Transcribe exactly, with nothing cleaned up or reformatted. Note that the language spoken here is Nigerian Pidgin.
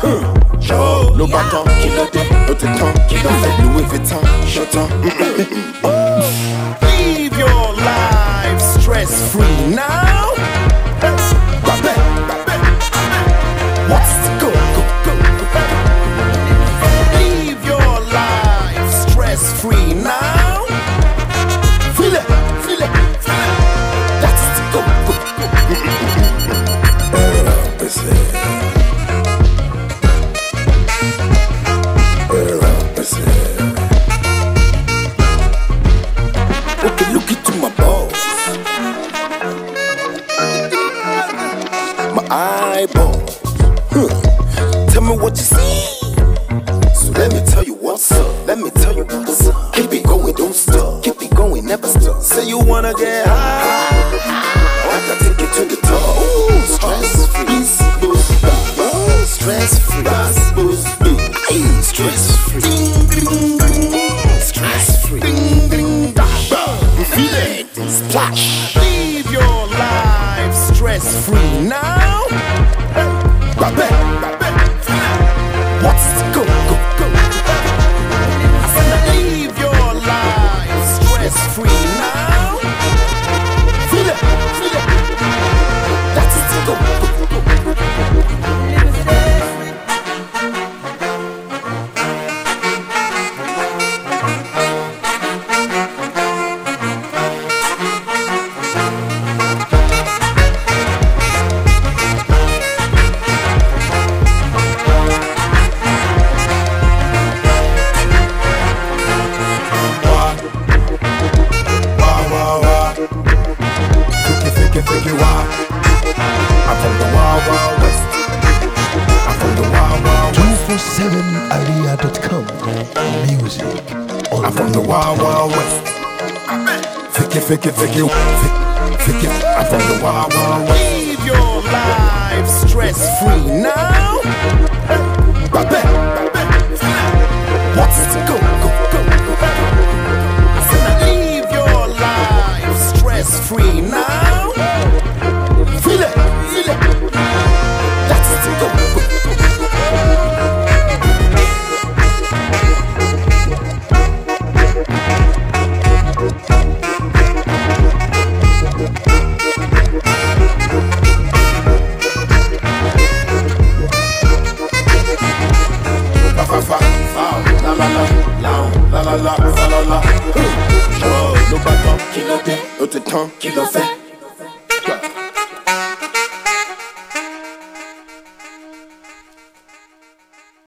Le bâton, qui l'a dit, autant, qui l'a fait, Louis Vuitton, j'attends. Live your life stress free now. What's the go, go, go, go. Live your life stress free now. Feel it, feel it, feel it. That's the go, go, okay, look into my balls, my eyeballs. Huh. Tell me what you see. So let me tell you what's up. Let me tell you what's up. Keep it going, don't stop. Keep it going, never stop. Say you wanna get high, I can take you to the top. Ooh, stress free, stress free, stress free, stress free. Feel it, splash. Live your life stress free now. What's the go, go, go? I said live your life stress free now. Feel it, feel it. That's the go, go, go. two forty-seven area dot com. Music. I'm from the Wild Wild West. Ficky, ficky, ficky, ficky, ficky. I'm from the Wild Wild West. Live your life stress free now. What's the go, go, go, go? I said live your life stress free now. Feel it, feel it. That's the go, go, go. La la la, la la la, la la la. Le bâton qui l'a dit, autant qui l'a fait.